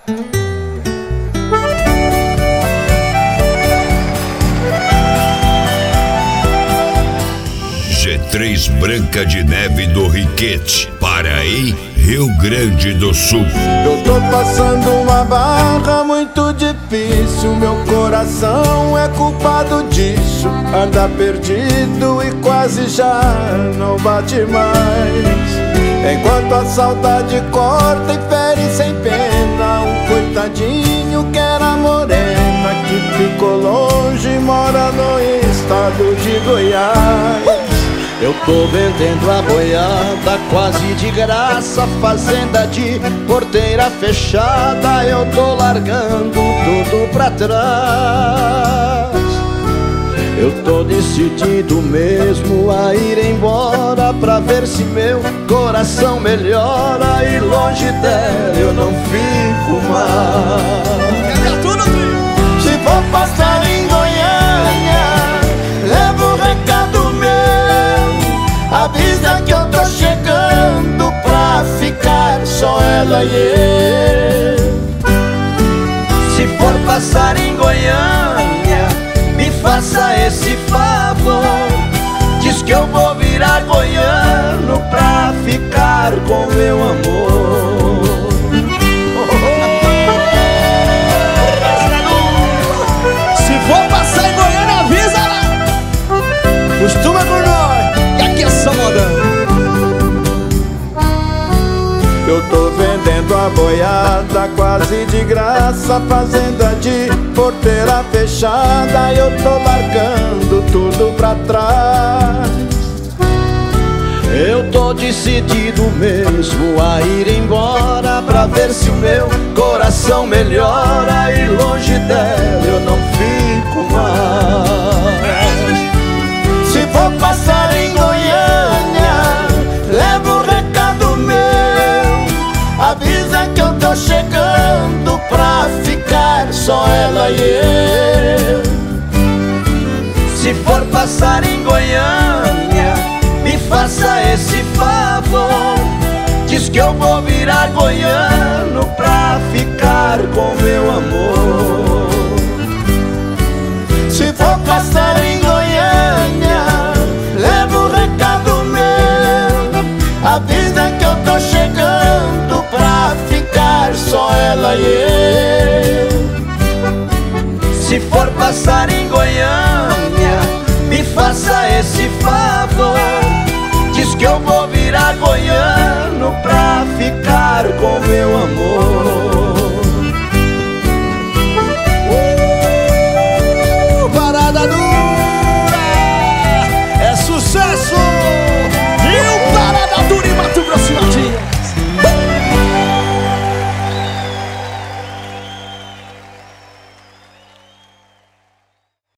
G3 Branca de Neve do Riquete, Paraí, Rio Grande do Sul. Eu tô passando uma barra muito difícil, meu coração é culpado disso. Anda perdido e quase já não bate mais. Enquanto a saudade corta e fere sem pena um coitadinho que era morena, que ficou longe e mora no estado de Goiás. Eu tô vendendo a boiada quase de graça, fazenda de porteira fechada, eu tô largando tudo pra trás. Eu tô decidido mesmo a ir embora pra ver se meu coração melhora, e longe dela eu não fico mais. Se for passar em Goiânia, leva um recado meu, avisa que eu tô chegando pra ficar só ela e eu. Se for passar em Goiânia, me faça esse favor, diz que eu vou virar goiano pra ficar com meu amor. Se for passar em Goiânia, avisa lá. Costuma com nós, que aqui é só modão. Eu tô vendendo a boiada quase de graça, fazenda de porteira fechada, eu tô largando tudo pra trás. Eu tô decidido mesmo a ir embora pra ver se o meu coração melhora, e longe dela eu não fico mais. Se for passar em Goiânia, leva um recado meu, avisa que eu tô chegando pra ficar só ela e eu. Se for passar em Goiânia, me faça esse favor, diz que eu vou virar goiano pra ficar com meu amor. Se for passar em Goiânia, leva um recado meu, avisa que eu tô chegando pra ficar só ela e eu. Se for passar em Goiânia, me faça esse favor, diz que eu vou virar goiano pra ficar